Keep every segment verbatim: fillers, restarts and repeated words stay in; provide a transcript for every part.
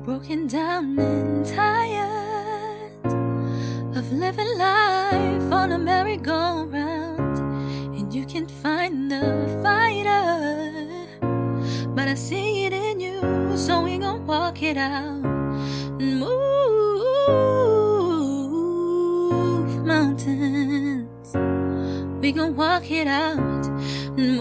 broken down and tired of living life on a merry-go-round, and you can't find the fighter, but I see it in you, so we gon' walk it out and move mountains. We gon' walk it out and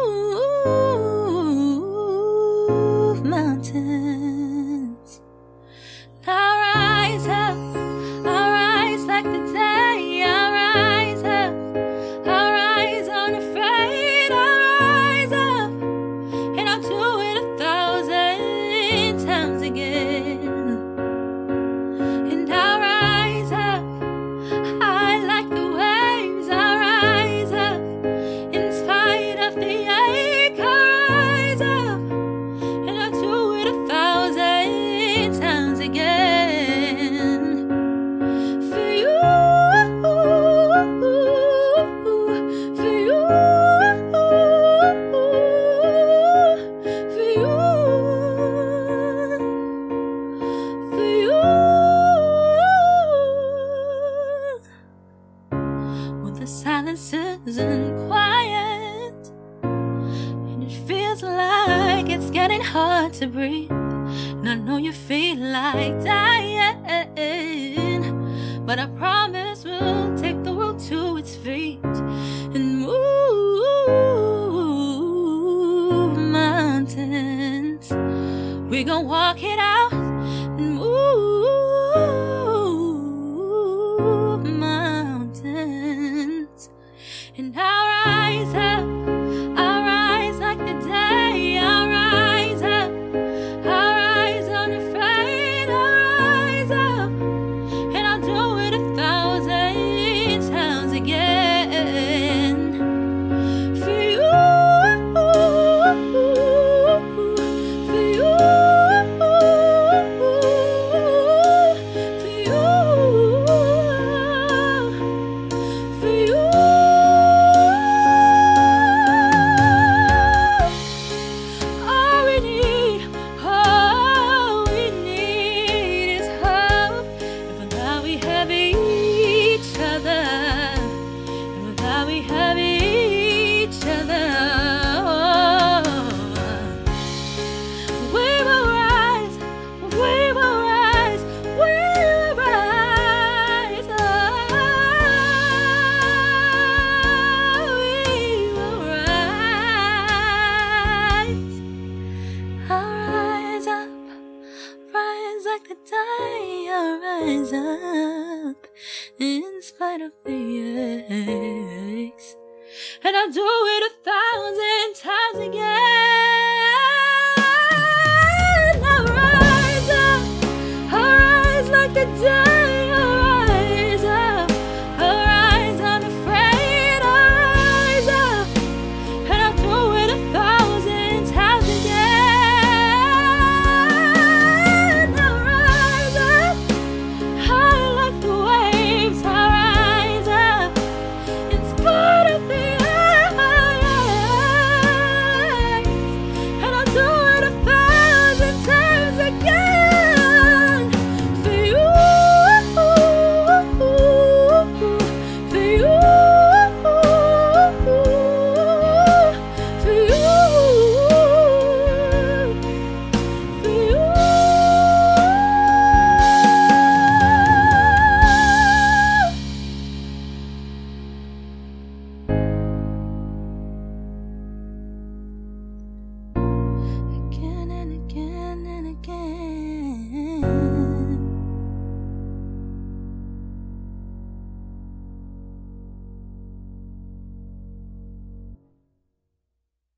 move mountains. I'll rise up, I'll rise like the day. I'll rise up, I'll rise unafraid. I'll rise up, and I'll do it a thousand times again. And I'll rise up, I like the waves. I'll rise up, in spite of the ache. I'll rise up, and I'll do it a thousand times again. For you, for you, for you, for you. When the silence isn't quiet and it feels like it's getting hard to breathe, and I know you feel like dying, but I promise we'll take the world to its feet and move mountains. We gon' walk it out and move mountains. And I'll rise up, I'll rise like the day. I'll rise up, I'll rise unafraid. I'll rise up, and I'll do it a thousand times again. For you, for you, for you, for you. All we need, all we need is hope. And for that we have each other. And for that we have each other. We will rise, we will rise, we will rise up. We will rise. I'll rise up, rise like the day. I'll rise up, in spite of the aches, and I'll do it a thousand times again. I'll rise up, I'll rise like the day. I'll rise up, I'll rise unafraid. I'll rise up, and I'll do it a thousand times again. I'll rise up, high like the waves. I'll rise up, in spite of the aches, and I'll do it a thousand times again. For you, for you, for you, for you. Again and again and again.